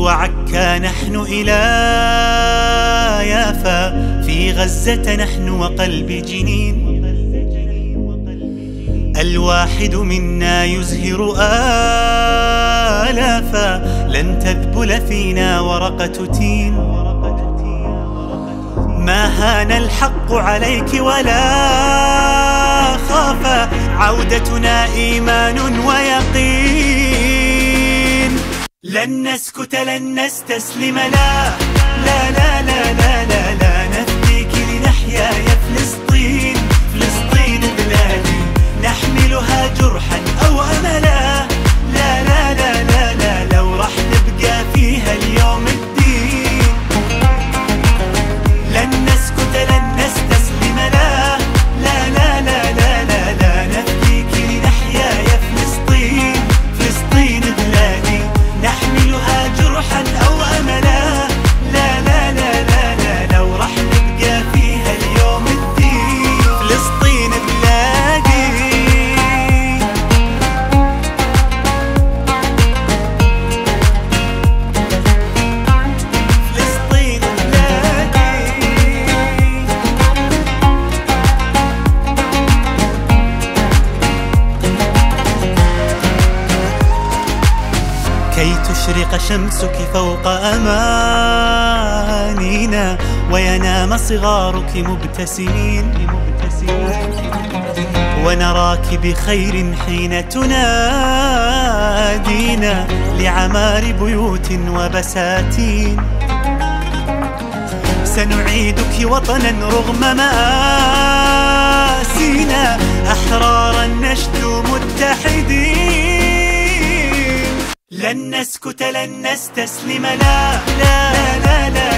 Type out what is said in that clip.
وعكا نحن إلى يافا، في غزة نحن وقلب جنين. الواحد منا يزهر آلافا، لن تذبل فينا ورقة تين. ما هان الحق عليك ولا خافا، عودتنا إيمان ويقين. لن نسكت لن نستسلم، لا لا لا لا لا لا, لا نفديك لنحيا يا فلسطين. فلسطين بلادي نحملها جرحا أو أملا، لا لا لا لا لا لو راح نبقى فيها اليوم الدين. لن نسكت لن نستسلم، لا لا لا لا لا لا, لا نفديك لنحيا يا فلسطين. فلسطين بلادي نحملها جرحا أو أملا، لا لا لا لا لا لو راح نبقى فيها اليوم الدين. فلسطين بلادي. فلسطين بلادي. كي تشرق شمسك فوق أمانينا، وينام صغارك مبتسمين، ونراك بخير حين تنادينا لعمار بيوت وبساتين. سنعيدك وطنا رغم مآسينا، أحرارا نشدو متحدين. لن نسكت لن نستسلم، لا لا لا لا